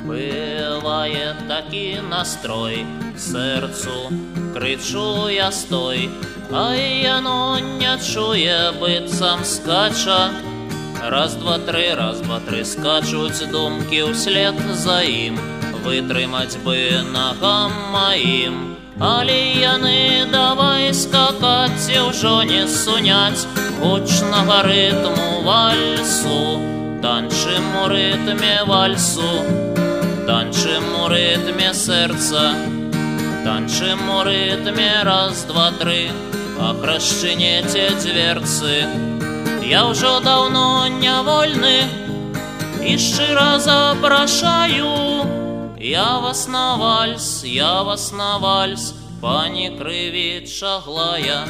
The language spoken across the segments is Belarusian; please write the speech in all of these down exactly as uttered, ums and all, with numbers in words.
Быває такий настрой, серцу кричу я стой, а яно не чує, бицам скача. Раз, два, три, раз, два, три, скачуть думки вслед за ім, витримать би ногам моїм. Але яны давай скакать і вже не сунять гучного ритму вальсу. Танчим у ритмі вальсу, танчим у ритмі серця, танчим у ритмі раз, два, три, охрещените дверцы. Я уже давно не вольный и щиро запрошаю. Я вас на вальс, я вас на вальс, пані кривіть шаглая.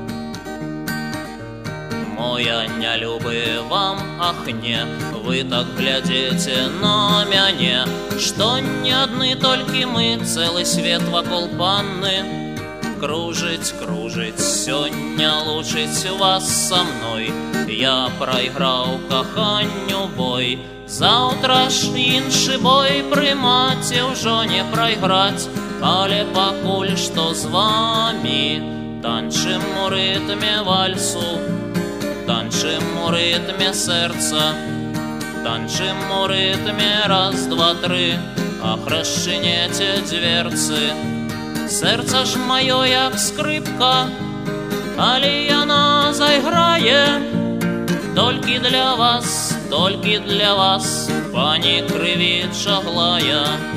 Моя не люби вам, ах не, вы так глядите на мяне, что не одни только мы, целый свет вокол панны. Кружить, кружить, сёння лучить вас со мной. Я проиграл коханню бой, завтра ж інший бой приймать і вже не проиграть. Але покуль что з вами танчим у ритмі вальсу, танчим у ритмі серця, танчим у ритмі раз, два, три, охрещените дверцы. Серце ж моє, як скрипка, але яна заіграє тільки для вас, тільки для вас, пані кривіть шаглая.